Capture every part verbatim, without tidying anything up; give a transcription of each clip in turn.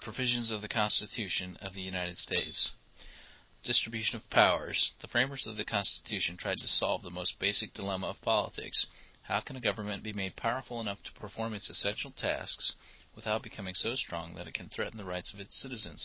Provisions of the Constitution of the United States. Distribution of powers. The framers of the Constitution tried to solve the most basic dilemma of politics. How can a government be made powerful enough to perform its essential tasks without becoming so strong that it can threaten the rights of its citizens?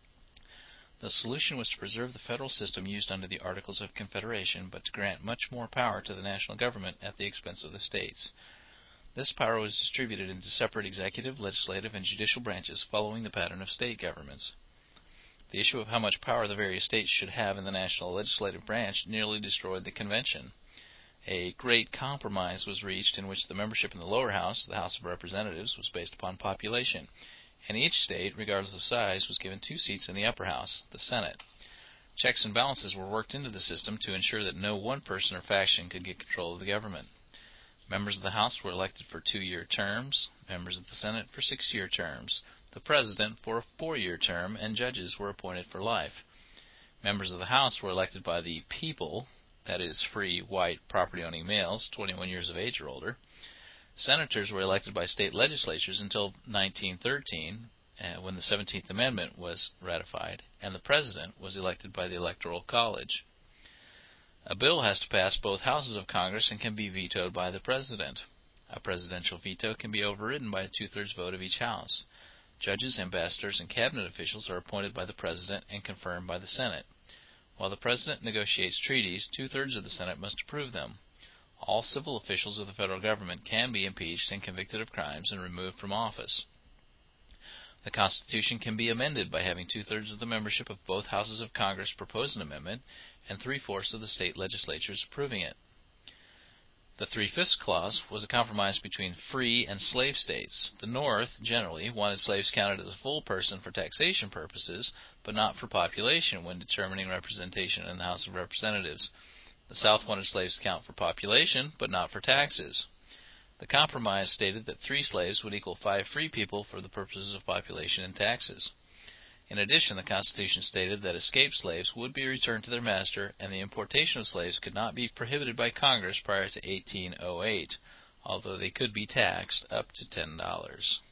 The solution was to preserve the federal system used under the Articles of Confederation, but to grant much more power to the national government at the expense of the states. This power was distributed into separate executive, legislative, and judicial branches following the pattern of state governments. The issue of how much power the various states should have in the national legislative branch nearly destroyed the convention. A great compromise was reached in which the membership in the lower house, the House of Representatives, was based upon population, and each state, regardless of size, was given two seats in the upper house, the Senate. Checks and balances were worked into the system to ensure that no one person or faction could get control of the government. Members of the House were elected for two-year terms, members of the Senate for six-year terms, the President for a four-year term, and judges were appointed for life. Members of the House were elected by the people, that is, free, white, property-owning males, twenty-one years of age or older. Senators were elected by state legislatures until nineteen thirteen, uh, when the seventeenth Amendment was ratified, and the President was elected by the Electoral College. A bill has to pass both houses of Congress and can be vetoed by the President. A presidential veto can be overridden by a two-thirds vote of each house. Judges, ambassadors, and cabinet officials are appointed by the President and confirmed by the Senate. While the President negotiates treaties, two-thirds of the Senate must approve them. All civil officials of the federal government can be impeached and convicted of crimes and removed from office. The Constitution can be amended by having two-thirds of the membership of both houses of Congress propose an amendment and three-fourths of the state legislatures approving it. The Three-Fifths Clause was a compromise between free and slave states. The North, generally, wanted slaves counted as a full person for taxation purposes, but not for population when determining representation in the House of Representatives. The South wanted slaves to count for population, but not for taxes. The compromise stated that three slaves would equal five free people for the purposes of population and taxes. In addition, the Constitution stated that escaped slaves would be returned to their master, and the importation of slaves could not be prohibited by Congress prior to eighteen oh eight, although they could be taxed up to ten dollars.